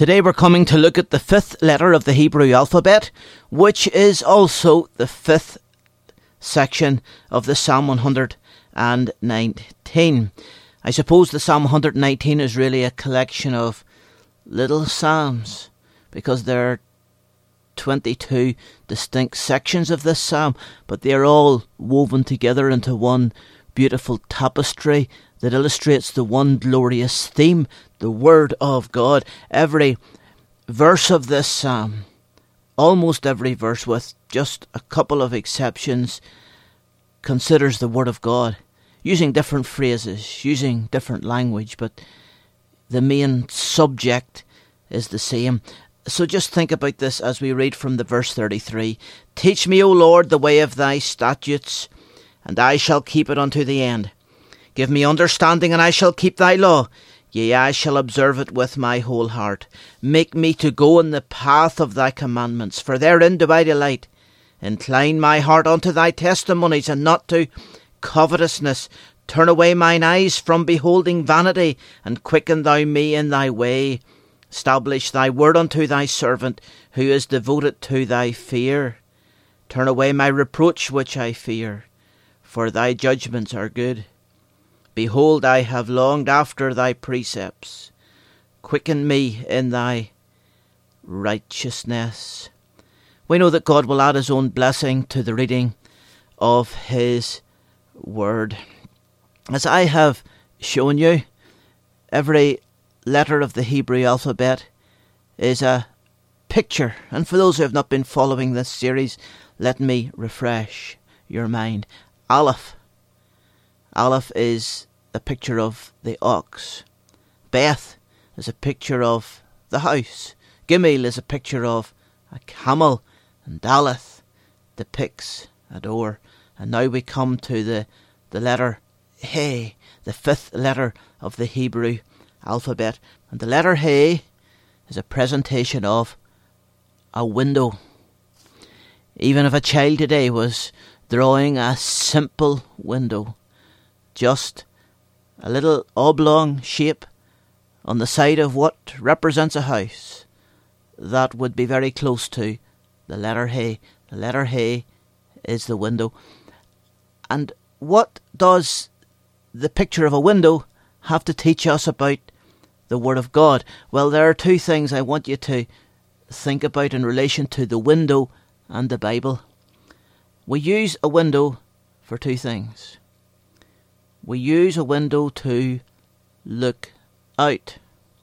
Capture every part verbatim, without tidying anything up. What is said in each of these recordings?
Today we're coming to look at the fifth letter of the Hebrew alphabet, which is also the fifth section of the Psalm one hundred nineteen. I suppose the Psalm one hundred nineteen is really a collection of little psalms, because there are twenty-two distinct sections of this psalm, but they are all woven together into one beautiful tapestry that illustrates the one glorious theme, the Word of God. Every verse of this psalm, almost every verse with just a couple of exceptions, considers the Word of God, using different phrases, using different language, but the main subject is the same. So just think about this as we read from the verse thirty-three. Teach me, O Lord, the way of thy statutes, and I shall keep it unto the end. Give me understanding, and I shall keep thy law. Yea, I shall observe it with my whole heart. Make me to go in the path of thy commandments, for therein do I delight. Incline my heart unto thy testimonies, and not to covetousness. Turn away mine eyes from beholding vanity, and quicken thou me in thy way. Establish thy word unto thy servant, who is devoted to thy fear. Turn away my reproach which I fear, for thy judgments are good. Behold, I have longed after thy precepts. Quicken me in thy righteousness. We know that God will add his own blessing to the reading of his word. As I have shown you, every letter of the Hebrew alphabet is a picture. And for those who have not been following this series, let me refresh your mind. Aleph. Aleph is a picture of the ox. Beth is a picture of the house. Gimel is a picture of a camel. And Daleth depicts a door. And now we come to the, the letter He, the fifth letter of the Hebrew alphabet. And the letter He is a presentation of a window. Even if a child today was drawing a simple window, just a little oblong shape on the side of what represents a house, that would be very close to the letter He. The letter He is the window. And what does the picture of a window have to teach us about the Word of God? Well, there are two things I want you to think about in relation to the window and the Bible. We use a window for two things. We use a window to look out.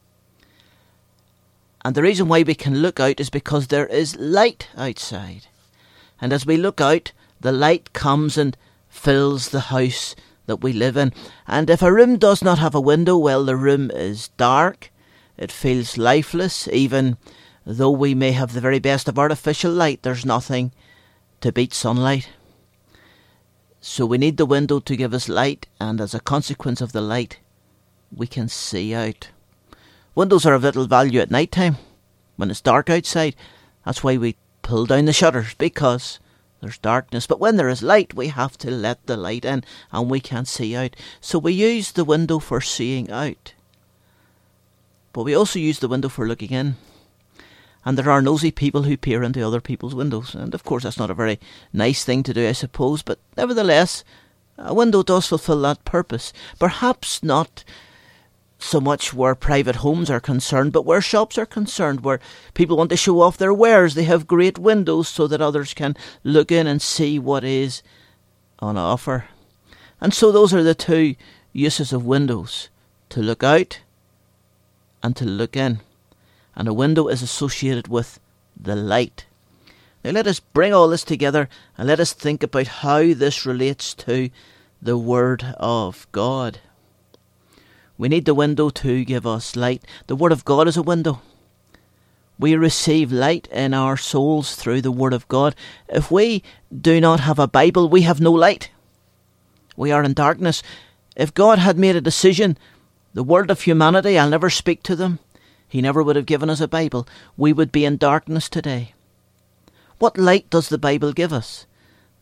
And the reason why we can look out is because there is light outside. And as we look out, the light comes and fills the house that we live in. And if a room does not have a window, well, the room is dark. It feels lifeless. Even though we may have the very best of artificial light, there's nothing to beat sunlight. So we need the window to give us light, and as a consequence of the light, we can see out. Windows are of little value at night time, when it's dark outside. That's why we pull down the shutters, because there's darkness. But when there is light, we have to let the light in, and we can see out. So we use the window for seeing out. But we also use the window for looking in. And there are nosy people who peer into other people's windows. And of course that's not a very nice thing to do, I suppose. But nevertheless, a window does fulfill that purpose. Perhaps not so much where private homes are concerned, but where shops are concerned, where people want to show off their wares. They have great windows so that others can look in and see what is on offer. And so those are the two uses of windows, to look out and to look in. And a window is associated with the light. Now let us bring all this together and let us think about how this relates to the Word of God. We need the window to give us light. The Word of God is a window. We receive light in our souls through the Word of God. If we do not have a Bible, we have no light. We are in darkness. If God had made a decision, the world of humanity, I'll never speak to them, He never would have given us a Bible, we would be in darkness today. What light does the Bible give us?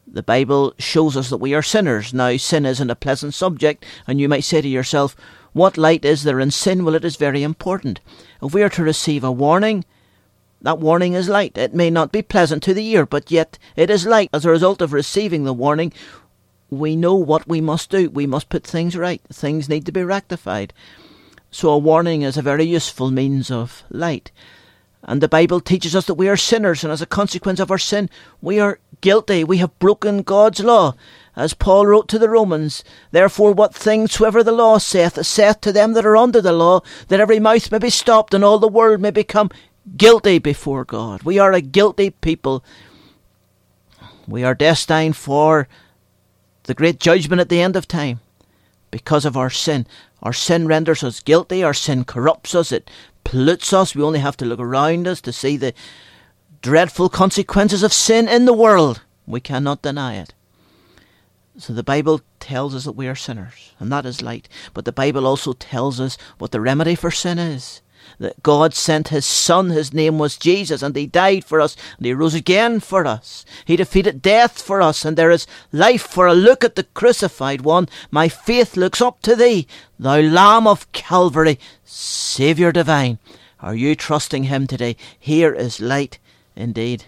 The Bible shows us that we are sinners. Now, sin isn't a pleasant subject, and you might say to yourself, what light is there in sin? Well, it is very important. If we are to receive a warning, that warning is light. It may not be pleasant to the ear, but yet it is light. As a result of receiving the warning, we know what we must do. We must put things right. Things need to be rectified. So a warning is a very useful means of light. And the Bible teaches us that we are sinners, and as a consequence of our sin, we are guilty. We have broken God's law. As Paul wrote to the Romans, therefore what things soever the law saith, saith to them that are under the law, that every mouth may be stopped, and all the world may become guilty before God. We are a guilty people. We are destined for the great judgment at the end of time because of our sin. Our sin renders us guilty. Our sin corrupts us. It pollutes us. We only have to look around us to see the dreadful consequences of sin in the world. We cannot deny it. So the Bible tells us that we are sinners, and that is light. But the Bible also tells us what the remedy for sin is. That God sent his Son, his name was Jesus, and he died for us, and he rose again for us. He defeated death for us, and there is life for a look at the crucified one. My faith looks up to thee, thou Lamb of Calvary, Saviour divine. Are you trusting him today? Here is light indeed.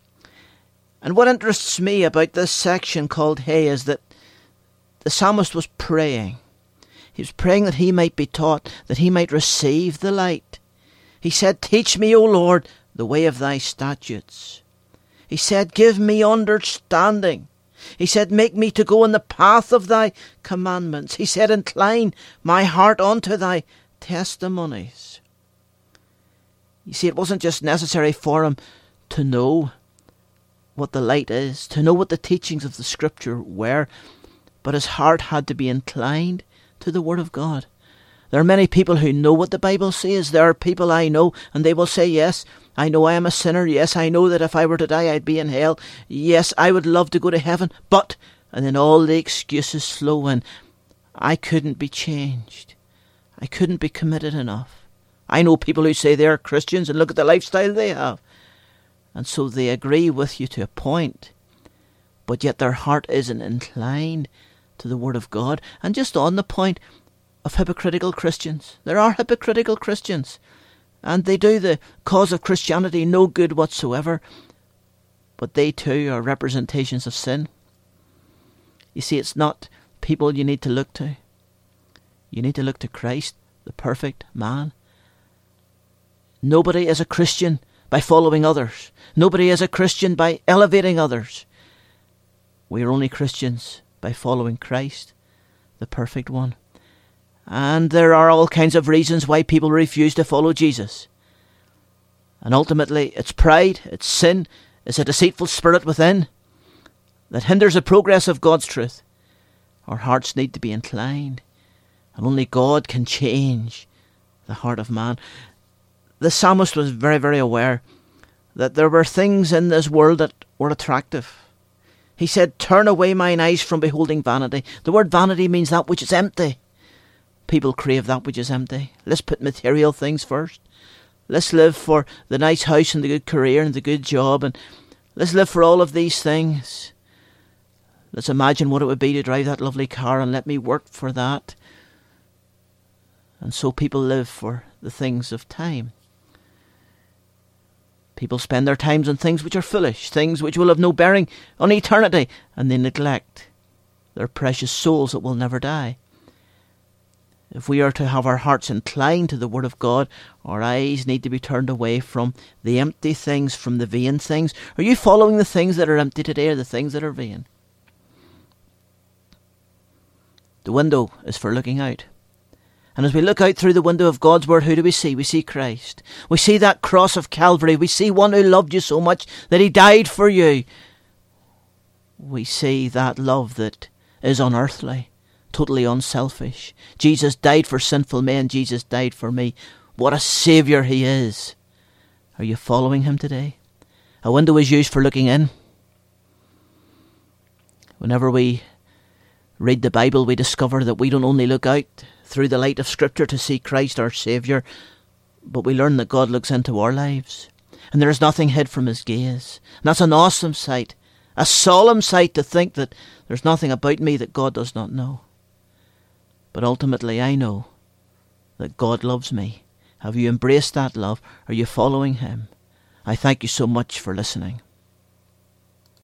And what interests me about this section called Hay is that the psalmist was praying. He was praying that he might be taught, that he might receive the light. He said, teach me, O Lord, the way of thy statutes. He said, give me understanding. He said, make me to go in the path of thy commandments. He said, incline my heart unto thy testimonies. You see, it wasn't just necessary for him to know what the light is, to know what the teachings of the Scripture were, but his heart had to be inclined to the Word of God. There are many people who know what the Bible says. There are people I know, and they will say, yes, I know I am a sinner. Yes, I know that if I were to die, I'd be in hell. Yes, I would love to go to heaven, but, and then all the excuses flow in. I couldn't be changed. I couldn't be committed enough. I know people who say they're Christians and look at the lifestyle they have. And so they agree with you to a point, but yet their heart isn't inclined to the Word of God. And just on the point of hypocritical Christians, there are hypocritical Christians, and they do the cause of Christianity no good whatsoever, but they too are representations of sin. You see, it's not people you need to look to. You need to look to Christ, the perfect man. Nobody is a Christian by following others. Nobody is a Christian by elevating others. We are only Christians by following Christ, the perfect one. And there are all kinds of reasons why people refuse to follow Jesus. And ultimately, it's pride, it's sin, it's a deceitful spirit within that hinders the progress of God's truth. Our hearts need to be inclined, and only God can change the heart of man. The psalmist was very, very aware that there were things in this world that were attractive. He said, turn away mine eyes from beholding vanity. The word vanity means that which is empty. People crave that which is empty. Let's put material things first. Let's live for the nice house and the good career and the good job, and let's live for all of these things. Let's imagine what it would be to drive that lovely car, and let me work for that. And so people live for the things of time. People spend their times on things which are foolish, things which will have no bearing on eternity, and they neglect their precious souls that will never die. If we are to have our hearts inclined to the Word of God, our eyes need to be turned away from the empty things, from the vain things. Are you following the things that are empty today, or the things that are vain? The window is for looking out. And as we look out through the window of God's Word, who do we see? We see Christ. We see that cross of Calvary. We see one who loved you so much that he died for you. We see that love that is unearthly, totally unselfish. Jesus died for sinful men. Jesus died for me. What a Saviour he is. Are you following him today? A window is used for looking in. Whenever we read the Bible, we discover that we don't only look out through the light of Scripture to see Christ our Saviour, but we learn that God looks into our lives, and there is nothing hid from his gaze. And that's an awesome sight, A solemn sight to think that there's nothing about me that God does not know. But ultimately I know that God loves me. Have you embraced that love? Are you following him? I thank you so much for listening.